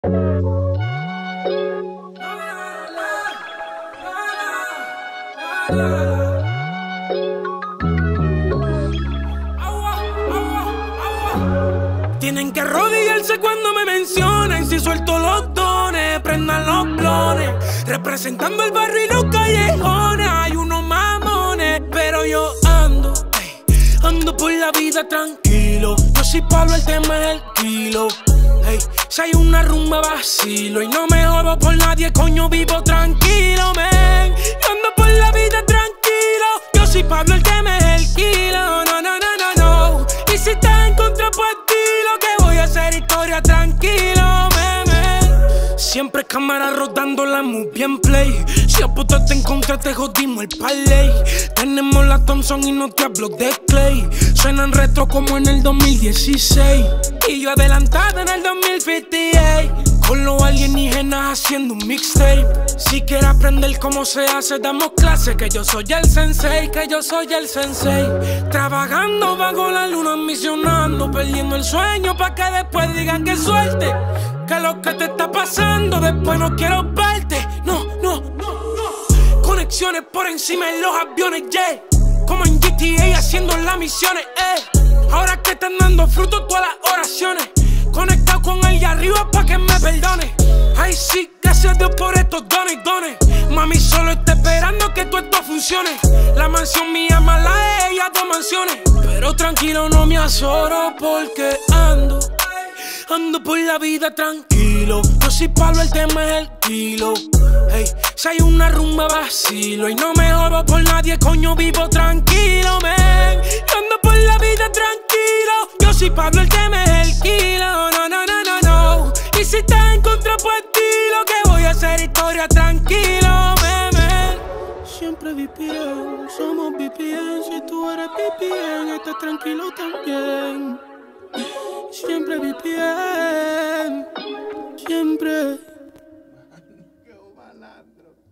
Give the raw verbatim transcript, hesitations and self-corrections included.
Tienen que arrodillarse cuando me mencionen. Si suelto los dones, prendan los clones. Representando el barrio y los callejones. Hay unos mamones, pero yo ando, ey, ando por la vida tranquilo. Yo soy Pablo, el tema es el kilo. Hey, si hay una rumba vacilo y no me jodo por nadie, coño, vivo tranquilo, men. Yo ando por la vida tranquilo. Yo soy Pablo, el tema es el kilo. No, no, no, no, no. Y si estás en contra, pues dilo, que voy a hacer historia tranquilo, men, men. Siempre cámara rodando la movie en play. Si apuntaste en contra, te jodimos el parlay. Tenemos la Thompson y no te hablo de Clay. Suenan retro como en el dos mil dieciséis. Y yo adelantado en el dos mil cincuenta y ocho. Con los alienígenas haciendo un mixtape. Si quieres aprender cómo se hace, damos clase. Que yo soy el sensei, que yo soy el sensei. Trabajando bajo la luna, misionando, perdiendo el sueño pa' que después digan que suerte. Que lo que te está pasando, después no quiero verte. No, no, no, no. Conexiones por encima de los aviones, yeah. Como en G T A haciendo las misiones, eh. Ahora que están dando fruto todas las oraciones. Conectado con el de arriba pa' que me perdone. Ay sí, gracias a Dios por estos dones, dones. Mami solo está esperando que todo esto funcione. La mansión mía más la de ella, dos mansiones. Pero tranquilo, no me azoro porque ando Ando por la vida tranquilo. Yo soy Pablo, el tema es el kilo. Hey, si hay una rumba vacilo y no me jodo por nadie, coño, vivo tranquilo, men. Yo ando por la vida tranquilo. Yo soy Pablo, el tema es el kilo. No, no, no, no, no. Y si estás en contra, pues dilo, que voy a hacer historia tranquilo, men, men. Siempre V P N, somos V P N. Si tú eres V P N, estás tranquilo también. Siempre V P N, siempre.